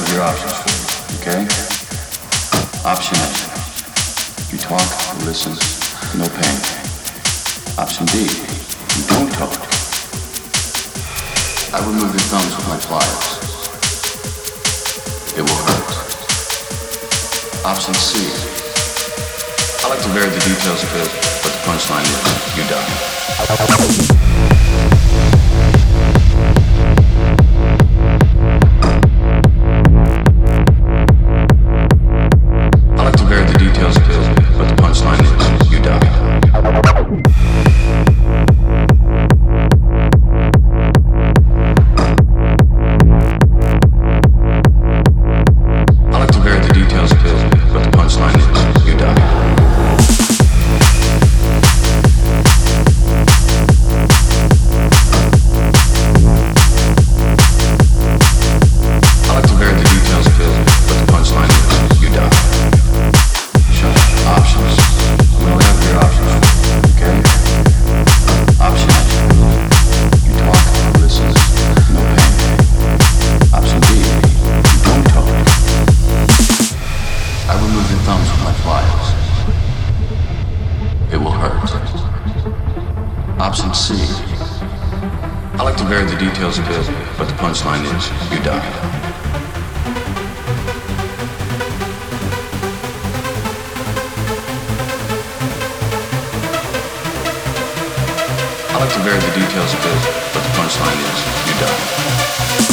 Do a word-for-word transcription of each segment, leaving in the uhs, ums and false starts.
have your options for you, okay? Option A, you talk, listen, no pain. Option B, you don't talk. I remove your thumbs with my pliers. It will hurt. Option C, I like to vary the details a bit, but the punchline is, you die. Option C, I like to vary the details a bit, but the punchline is, you die. I like to vary the details a bit, but the punchline is, you die.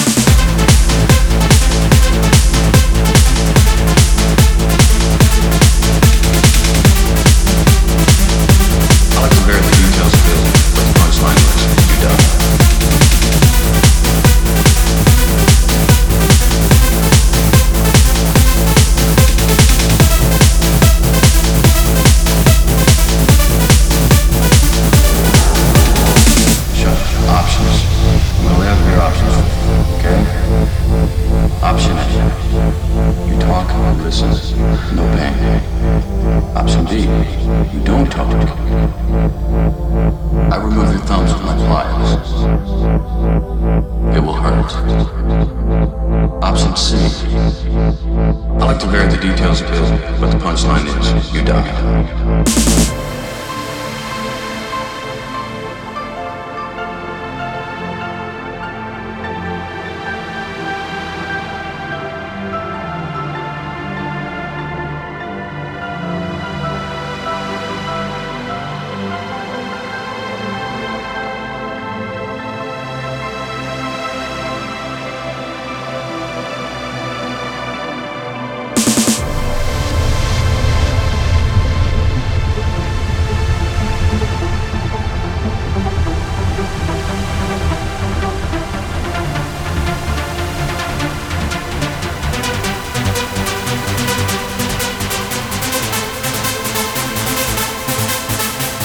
No pain. Option B, you don't talk. I remove your thumbs with my pliers. It will hurt. Option C, I like to vary the details a bit, but the punchline is, you die.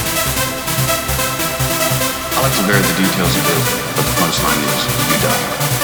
I like to vary the details a bit, but the punchline is, you die.